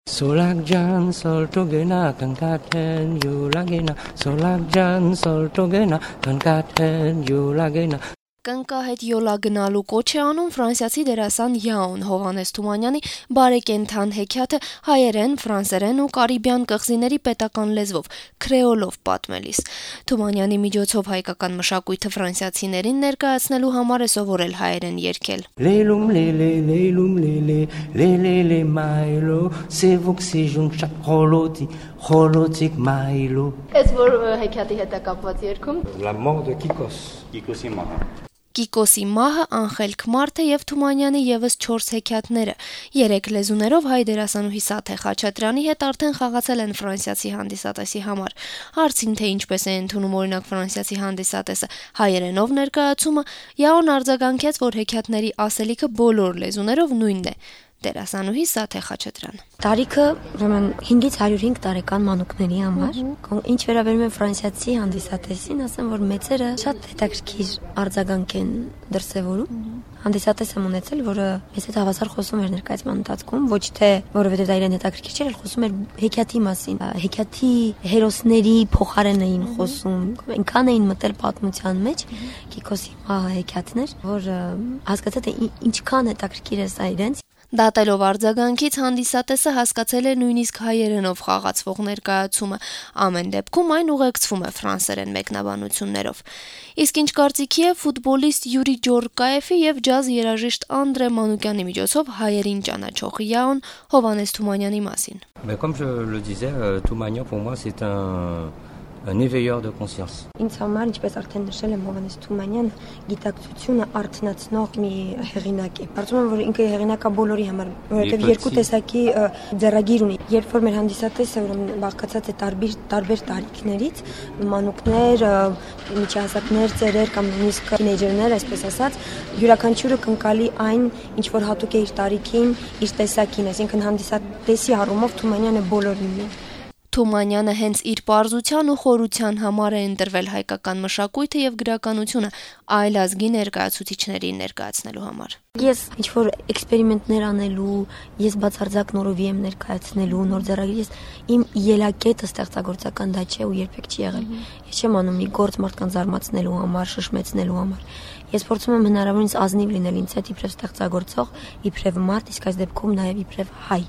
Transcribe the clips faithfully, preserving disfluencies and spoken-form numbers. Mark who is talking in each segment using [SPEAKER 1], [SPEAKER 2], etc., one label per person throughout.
[SPEAKER 1] Solakjan soltogena kankaten yulagena Solakjan soltogena kankaten yulagena
[SPEAKER 2] Կնկահետ յոլա գնալու կոչ է անում ֆրանսիացի դերասան Յաուն Հովհաննես Թումանյանի բարեկենդան հեքիաթը հայերեն, ֆրանսերեն ու կարիբյան կղզիների պետական լեզվով քրեոլով պատմելիս։ Թումանյանի միջոցով հայկական մշակույթը ֆրանսիացիներին ներկայացնելու համար է սովորել հայերեն երգել։
[SPEAKER 1] Լելում լելե լելում լելե լելե մայլո սևոքսի ժունչակ խոլոտի խոլոտիկ մայլո։
[SPEAKER 2] Այս որ հեքիաթի հետ է կապված երգում
[SPEAKER 1] La mort de Kikos
[SPEAKER 3] Kikos Imaha
[SPEAKER 2] Կիկոսի մահը, Անխելք մարդը եւ Թումանյանի եւս չորս հեքիաթները։ Երեք լեզուներով հայ դերասանուհի Սաթե Խաչատրյանի հետ արդեն խաղացել են ֆրանսիացի հանդիսատեսի համար։ Հարցին թե ինչպես է ընդունում օրինակ ֆրանսիացի հանդիսատեսը հայերենով ներկայացումը, Յաուն արձագանքեց, որ հեքիաթների ասելիքը բոլոր լեզուներով նույնն է։ Դերասանուհի Սաթե Խաչատրյան։
[SPEAKER 4] Տարիքը ուրեմն հինգից հարյուր հինգ տարեկան մանուկների համար, ինչ վերաբերում է ֆրանսիացի հանդիսատեսին, ասեմ, որ մեծերը շատ հետաքրքիր արձագանք են դրսևորում։ Հանդիսատես եմ ունեցել, որը մեծ հետ հավասար խոսում էր ներկայացման ընթացքում, ոչ թե որովհետև դա իրեն հետաքրքիր չէր, այլ խոսում էր հեքիաթի մասին։ Հեքիաթի հերոսների փոխարեն էին խոսում, այնքան էին մտել պատմության մեջ, Կիկոսի մահը հեքիաթներ, որ հասկացա թե ինչքան հետաքրքիր է սա իրենց։
[SPEAKER 2] Դատելով արձագանքից հանդիսատեսը հասկացել է նույնիսկ հայերենով խաղացվող ներկայացումը, ամեն դեպքում այն ուղեկցվում է ֆրանսերեն մեկնաբանություններով։ Իսկ ինչ կարծիքի է ֆուտբոլիստ Յուրի Ջորկաևի եւ ջազ երաժիշտ Անդրե Մանուկյանի միջոցով հայերին ճանաչող Յաուն Հովհաննես Թումանյանի մասին։
[SPEAKER 1] Mais comme je le disais, Toumanian pour moi c'est un un éveilleur de conscience.
[SPEAKER 4] Ինձ համար, ինչպես արդեն նշել եմ, Հովհաննես Թումանյանը գիտակցությունը արթնացնող մի հեղինակ է։ Կարծում եմ, որ ինքը հեղինակ է բոլորի համար, որովհետև երկու տեսակի ձեռագիր ունի։ Երբ որ մեր հանդիսատեսը ուրեմն բաղկացած է տարբեր տարբեր տարիքներից, մանուկներ, միջահասակներ, ծերեր կամ նույնիսկ թինեյջերներ, այսպես ասած, յուրաքանչյուրը կնկալի այն, ինչ որ հատուկ է իր տարիքին, իր տեսակին, այսինքն հանդիսատեսի առումով Թումանյանը բոլորին ունի։
[SPEAKER 2] Թումանյանը հենց իր պարզության ու խորության համար է ընտրվել հայկական մշակույթը եւ գրականությունը այլ ազգի ներկայացուցիչներին ներկայացնելու համար։
[SPEAKER 4] Ես ինչ-որ էքսպերիմենտներ անելու, ես բացարձակ նորովի եմ ներկայացնելու, նոր ձեռագիր, ես իմ ելակետը ստեղծագործական դա չէ ու երբեք չի եղել։ Ես չեմ անում մի գործ մարդկանց զարմացնելու համար, շշմեցնելու համար։ Ես փորձում եմ հնարավորինս ազնիվ լինել ինձ հետ իբրև ստեղծագործող, իբրև մարդ, իսկ այս դեպքում նաև իբրև հայ։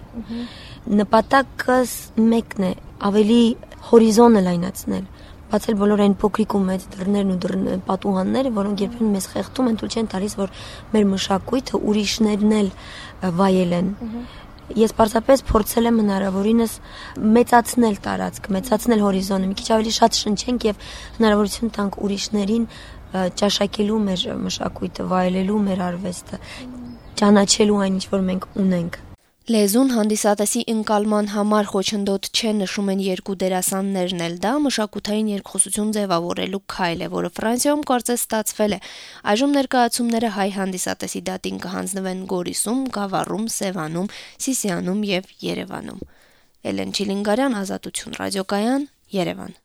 [SPEAKER 4] Նպատակս մեկն է, ավելի հորիզոնը լայնացնել, բացել բոլոր այն փոքրիկ ու մեծ դռներն ու պատուհանները, որոնք երբեմն մեզ խեղդում են, թույլ չեն տալիս, որ մեր մշակույթը ուրիշներն էլ վայելեն։ Ես պարզապես փորձել եմ հնարավորինս մեծացնել տարածք, մեծացնել հորիզոնը, մի քիչ ավելի շատ շնչենք եւ հնարավորություն տանք ուրիշներին ճաշակելու մեր մշակույթը, վայելելու մեր արվեստը, ճանաչելու այն, ինչ որ մենք ունենք։
[SPEAKER 2] Լեզուն հանդիսատեսի ընկալման համար խոչընդոտ չեն, նշում են երկու դերասաններն էլ, դա մշակութային երկխոսություն ձևավորելու քայլ է, որը Ֆրանսիայում կարծես ստացվել է։ Այժմ ներկայացումները հայ հանդիսատեսի դատին կհանձնվեն Գորիսում, Գավառում, Սևանում, Սիսիանում եւ Երևանում։ Էլեն Չիլինգարյան, Ազատություն ռադիոկայան, Երևան։